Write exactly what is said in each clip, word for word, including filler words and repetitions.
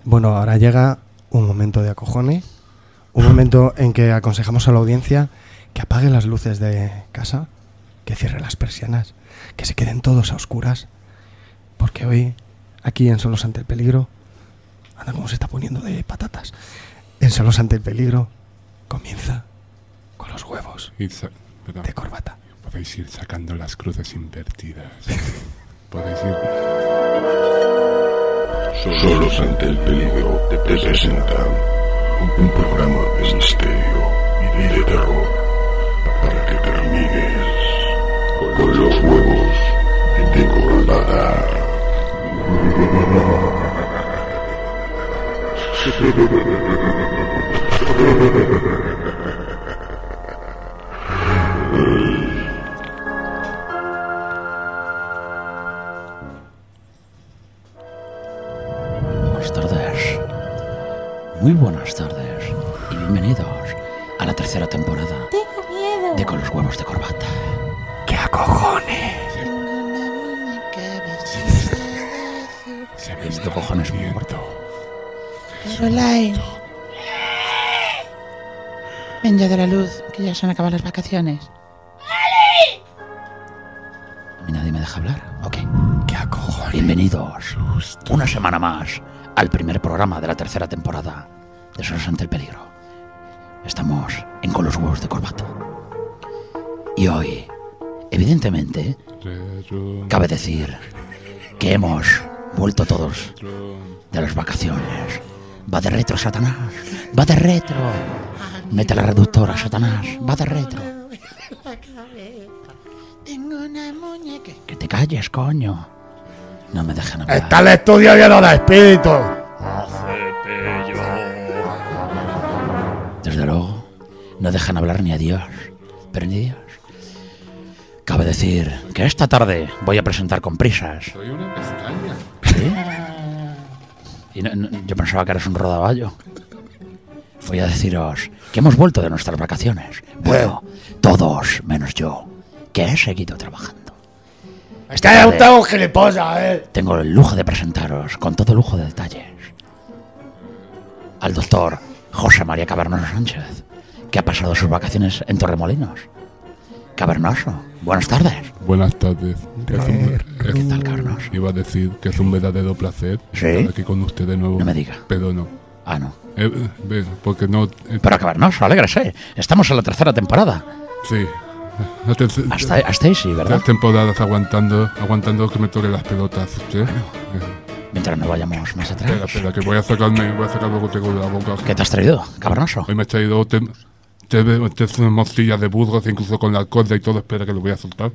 Bueno, ahora llega un momento de acojone, un momento en que aconsejamos a la audiencia que apague las luces de casa, que cierre las persianas, que se queden todos a oscuras, porque hoy, aquí en Solos ante el peligro, anda como se está poniendo de patatas, en Solos ante el peligro comienza con los huevos sa- de corbata. Podéis ir sacando las cruces invertidas. Podéis ir... Solos ante el peligro te presentan un programa de misterio y de terror para que termines con los huevos de corbata. Buenas tardes, muy buenas tardes y bienvenidos a la tercera temporada Tengo miedo. de Con los huevos de corbata. ¡Qué acojone! Se me ¿Qué está cojones muriendo. muerto? Caroline. Ven ya de la luz, que ya se han acabado las vacaciones. ¿A mí nadie me deja hablar? Ok. ¡Qué acojone! Bienvenidos una semana más al primer programa de la tercera temporada de Solos ante el peligro. Estamos en Con los huevos de corbata. Y hoy, evidentemente, Retro, cabe decir que hemos vuelto todos retro. de las vacaciones. Va de retro, Satanás. Va de retro. Mete la reductora, Satanás. Va de retro. Tengo una muñeca. Que te calles, coño. No me dejan hablar. ¡Está el estudio lleno de espíritus! Desde luego, no dejan hablar ni a Dios. Pero ni Dios. Cabe decir que esta tarde voy a presentar con prisas. Soy una pestaña. ¿Sí? Y no- no- yo pensaba que eres un rodaballo. Voy a deciros que hemos vuelto de nuestras vacaciones. Bueno, todos menos yo, que he seguido trabajando. Es que hay un tengo gilipollas, eh. Tengo el lujo de presentaros, con todo lujo de detalles, al doctor José María Cavernoso Sánchez, que ha pasado sus vacaciones en Torremolinos. Cavernoso, buenas tardes. Buenas tardes. Es un- es- ¿Qué tal, Cavernoso? Iba a decir que es un verdadero placer ¿Sí? estar aquí con usted de nuevo. No me diga. Pero no. Ah, no. Eh, ve, porque no... eh, Pero Cavernoso, alégrese. Estamos en la tercera temporada. sí. La terce- Hasta, hasta ahí sí, ¿verdad? Tres temporadas aguantando, aguantando que me toque las pelotas. ¿Sí? Eh, Mientras no vayamos más espera, atrás. espera, que voy a sacarme, voy a sacar luego tengo la boca. ¿Qué te has traído, Cavernoso? Hoy me he traído te- te- tres morcillas de Burgos, incluso con la corda y todo. Espera que lo voy a soltar.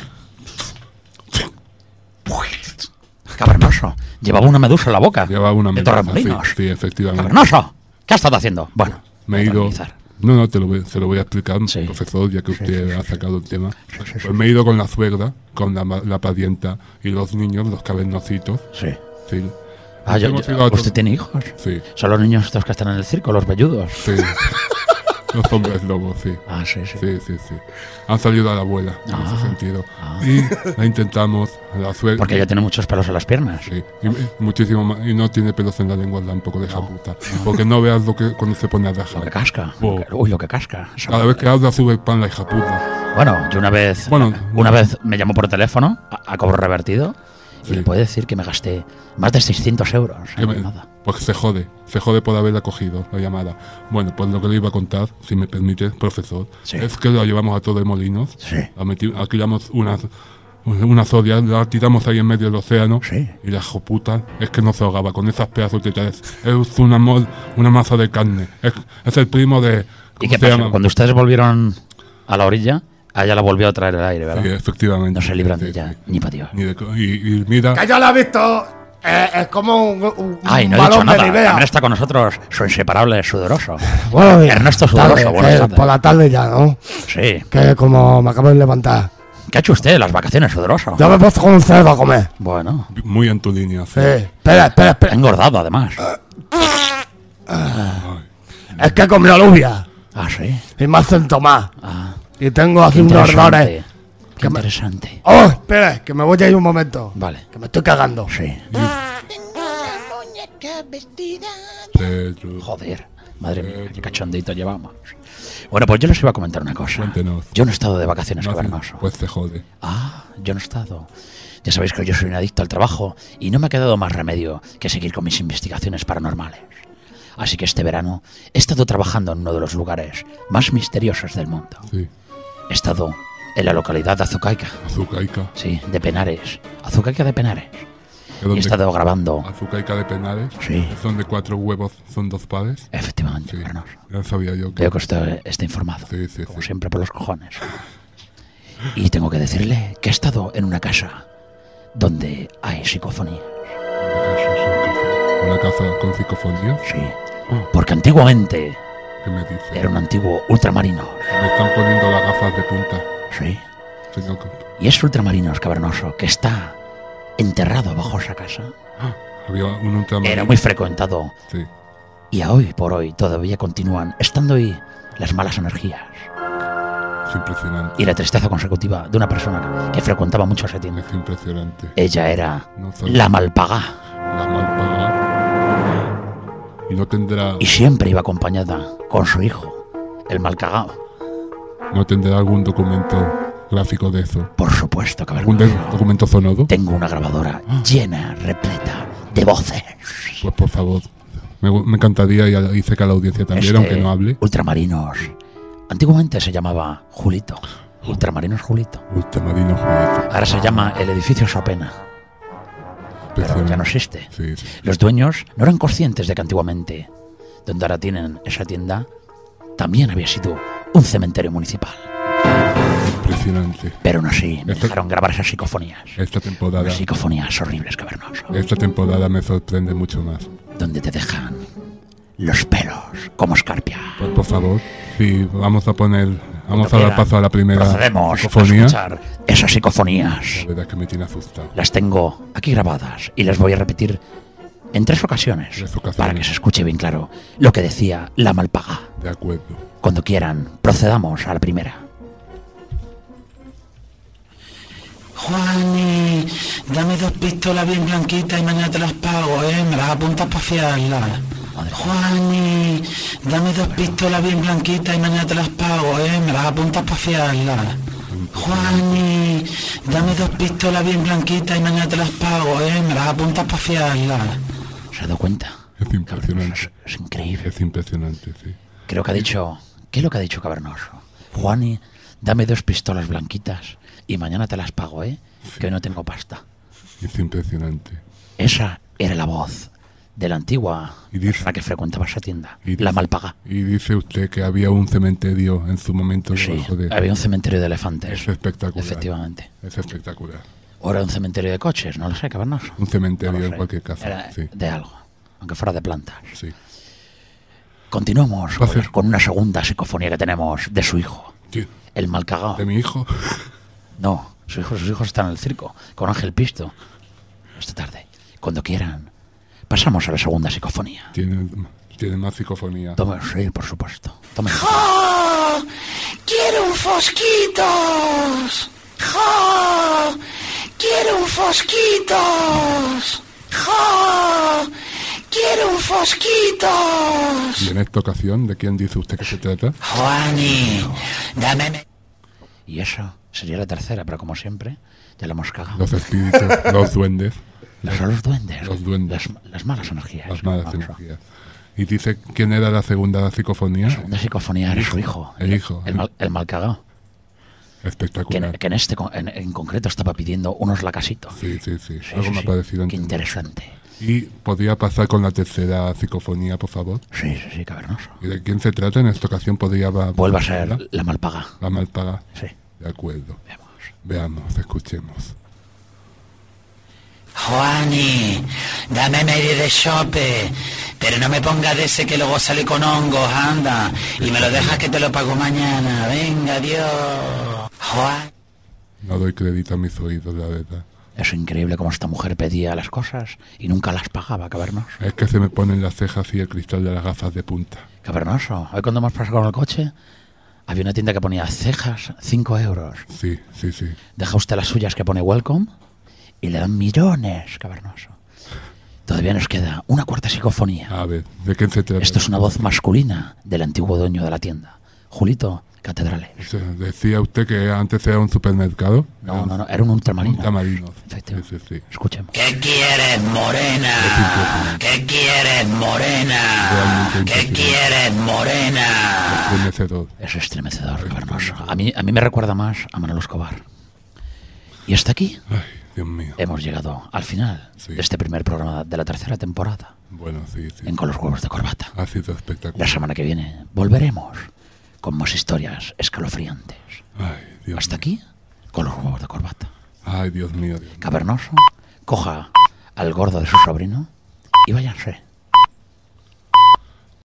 Cavernoso, llevaba una medusa en la boca. Lleva una de medusa, Torremolinos. sí, sí, efectivamente. Cavernoso, ¿qué has estado haciendo? Bueno, Me he voy a ido. tranquilizar. No, no, te lo voy, se lo voy a explicar, Sí. profesor, ya que usted ha sacado el tema. sí, sí. Pues me he ido con la suegra, con la, ma- la parienta y los niños, los cavernositos. Sí. Sí. Ah, yo- Hemos yo- ido a otro- ¿Usted tiene hijos? Sí, Son los niños estos que están en el circo, los velludos. sí. Los hombres lobos, sí. Ah, sí, sí. Sí, sí, sí. Han salido a la abuela, en Ah. ese sentido. Ah. Y la intentamos, la suegra. Porque ella tiene muchos pelos en las piernas. Sí, y, y muchísimo más. Y no tiene pelos en la lengua, da un poco de hija puta. Porque no veas lo que cuando se pone a Lo que rajar. casca. Oh. Uy, lo que casca. Eso- Cada vez que habla sube el pan la hija puta. Bueno, yo una vez, Bueno, una vez me llamó por teléfono a, a cobro revertido y Sí. le puedo decir que me gasté más de seiscientos euros. Que en me- nada. Pues se jode, se jode por haberla cogido la llamada. Bueno, pues lo que le iba a contar, si me permite, profesor, Sí. es que la llevamos a todo de Molinos. Sí. La meti- alquilamos unas una zodia, la tiramos ahí en medio del océano. Sí. Y la joputa es que no se ahogaba con esas pedazos de tetas. Es una, mol- una masa de carne. Es, es el primo de... ¿Y ¿cómo qué se pasa? llama? Cuando ustedes volvieron a la orilla, a ella la volvió a traer el aire, ¿verdad? Sí, efectivamente. No se libran Sí, de ella, sí. ni para Dios. Ni de co- y, y mira... Que yo la he visto. Eh, es como un, un Ay, no he balón dicho nada. de Nivea. También está con nosotros su inseparable Sudoroso. Bueno, bien. Ernesto Sudoroso, Tarde, buenas que tardes. por la tarde ya, ¿no? Sí. Que como me acabo de levantar. ¿Qué ha hecho usted las vacaciones, Sudoroso? Yo me he puesto con un cerdo a comer. Bueno, Muy en tu línea. Sí. Espera, espera, ha espera. engordado además. Es que he comido alubia. Ah, sí. Y me hacen tomar. Ah, Y tengo aquí qué unos interesante. ardores. Qué Que me- interesante. Oh, espera, que me voy a ir un momento. Vale. Que me estoy cagando. Sí. Tengo una muñeca hija vestida. Pedro. Joder, madre mía, qué cachondito llevamos. Bueno, pues yo les iba a comentar una cosa. Cuéntenos. Yo no he estado de vacaciones, No, Cavernoso. pues se jode. Ah, yo no he estado. Ya sabéis que yo soy un adicto al trabajo y no me ha quedado más remedio que seguir con mis investigaciones paranormales. Así que este verano he estado trabajando en uno de los lugares más misteriosos del mundo. Sí. He estado en la localidad de Azucaica. Azucaica. Sí, de Penares. Azucaica de Penares. ¿Es Y he donde- estado grabando. Azucaica de Penares. Sí. ¿Es donde cuatro huevos son dos pares? Efectivamente, Sí. Cavernoso. Ya sabía yo que... Veo que usted está informado. Sí, sí, como sí. siempre por los cojones. Y tengo que decirle que he estado en una casa donde hay psicofonía. Una casa con psicofonía. Sí. Porque antiguamente ¿Qué me dice? era un antiguo ultramarino. Me están poniendo las gafas de punta. Sí. Tengo que... Y ese ultramarinos Cavernoso que está enterrado bajo esa casa Había un ultramarino. era muy frecuentado. Sí. Y a hoy por hoy todavía continúan estando ahí las malas energías Es impresionante. y la tristeza consecutiva de una persona que frecuentaba mucho esa tienda. Es impresionante. Ella era No soy la malpagá la mal pagada. Y no tendrá... y siempre iba acompañada con su hijo, el malcagao. No tendrá algún documento gráfico de eso. Por supuesto, ¿Algún Cavernoso. de- documento sonoro? Tengo una grabadora llena, repleta de voces. Pues por favor. Me, me encantaría y a- y sé que a la audiencia también, Este aunque no hable. Ultramarinos. Antiguamente se llamaba Julito. Ultramarinos Julito. Ultramarino Julito. Ahora se llama el edificio Sopena. Pero ya no Impresionante. existe. Sí, sí. Los dueños no eran conscientes de que antiguamente, donde ahora tienen esa tienda, también había sido un cementerio municipal. Impresionante. Pero aún así me Esto- dejaron grabar esas psicofonías. Esta temporada, Unas psicofonías horribles, Cavernoso. esta temporada me sorprende mucho más. Donde te dejan los pelos como escarpia. Pues por favor, sí, vamos a poner, vamos Cuando a dar quieran, paso a la primera Procedemos a psicofonía. escuchar esas psicofonías. La verdad es que me tiene asustado. Las tengo aquí grabadas y las voy a repetir en tres ocasiones, Tres ocasiones. para que se escuche bien claro lo que decía la malpaga. De acuerdo. Cuando quieran, procedamos a la primera. Juani, dame dos pistolas bien blanquitas y mañana te las pago, ¿eh? Me las apuntas para fiarlas. Juani, dame dos pistolas bien blanquitas y mañana te las pago, ¿eh? Me las apuntas para fiarlas. Juani, dame dos pistolas bien blanquitas y mañana te las pago, ¿eh? Me las apuntas para fiarlas. ¿Se ha dado cuenta? Es impresionante. Es, es increíble. Es impresionante, sí. Creo que ha dicho... ¿Qué es lo que ha dicho Cavernoso? Juani, dame dos pistolas blanquitas y mañana te las pago, ¿eh? Que hoy no tengo pasta. Es impresionante. Esa era la voz de la antigua Y dice- persona que frecuentaba esa tienda, Y la dice- malpaga. Y dice usted que había un cementerio en su momento Sí, debajo de... había un cementerio de elefantes. Es espectacular. Efectivamente. Es espectacular. O era un cementerio de coches, no lo sé, Cavernoso. Un cementerio No lo en sé. cualquier caso. Era Sí, de algo, aunque fuera de plantas. sí. Continuamos Va a con, ser- con una segunda psicofonía que tenemos de su hijo, Sí. el malcagao. De mi hijo. No, su hijo, sus hijos están en el circo con Ángel Pisto esta tarde. Cuando quieran, pasamos a la segunda psicofonía. Tiene, tiene más psicofonía. Tome, sí, por supuesto. Tome. ¡Jo! ¡Quiero un fosquitos! ¡Jo! ¡Quiero un fosquitos! ¡Jo! ¡Quiero un fosquitos! Y en esta ocasión, ¿de quién dice usted que se trata? Juani, dame... me- Y eso sería la tercera, pero como siempre, ya la hemos cagado. Los espíritus, los duendes, Los, los duendes. Los duendes. Las, las malas energías. las malas Vamos. energías. Y dice, ¿quién era la segunda psicofonía? La segunda psicofonía era su hijo. El hijo. El, mal, el malcagao. Que, en- Espectacular. que en este con- en, en concreto estaba pidiendo unos lacasitos. Sí, sí, sí. Sí, Algo sí, me ha sí. parecido Qué entender. interesante. Y podría pasar con la tercera psicofonía, por favor. Sí, sí, sí, cavernoso. ¿Y de quién se trata? En esta ocasión podría... va- Vuelva a ser la malpaga. La malpaga. Sí, De acuerdo. veamos. Veamos, escuchemos. Juani, dame medio de chope, pero no me pongas de ese que luego sale con hongos, anda, y me lo dejas que te lo pago mañana. Venga, adiós. Juan. No doy crédito a mis oídos, la verdad. Es increíble cómo esta mujer pedía las cosas y nunca las pagaba, cavernoso. Es que se me ponen las cejas y el cristal de las gafas de punta. Cavernoso, hoy cuando hemos pasado con el coche, había una tienda que ponía cejas, cinco euros. Sí, sí, sí. Deja usted las suyas que pone welcome y le dan millones, cavernoso. Todavía nos queda una cuarta psicofonía. A ver, ¿de qué se trata? Esto es una voz masculina del antiguo dueño de la tienda, Julito Catedrales. O sea, decía usted que antes era un supermercado. No, no, no, era un ultramarino. Ultramarino. Efectivamente. Sí, sí, sí. Escuchemos. ¿Qué quieres, morena? ¿Qué quieres, morena? Realmente ¿Qué impresionante. quieres, morena? Estremecedor. Es estremecedor, cavernoso. A mí, a mí me recuerda más a Manolo Escobar. Y hasta aquí Ay, Dios mío. hemos llegado al final Sí. de este primer programa de la tercera temporada Bueno, sí, sí. en Con los huevos de corbata. Ha sido La espectacular. semana que viene volveremos con más historias escalofriantes. Ay, Dios Hasta mío. aquí, Con los huevos de corbata. Ay, Dios mío, Dios mío. Cavernoso, coja al gordo de su sobrino y váyanse.